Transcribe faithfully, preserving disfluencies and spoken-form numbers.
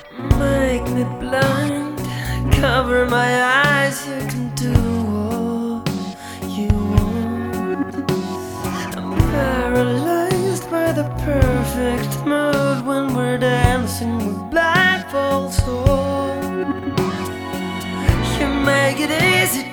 Make me blind, cover my eyes, you can do what you want. I'm paralyzed by the perfect mood when we're dancing with blindfolds on. You make it easy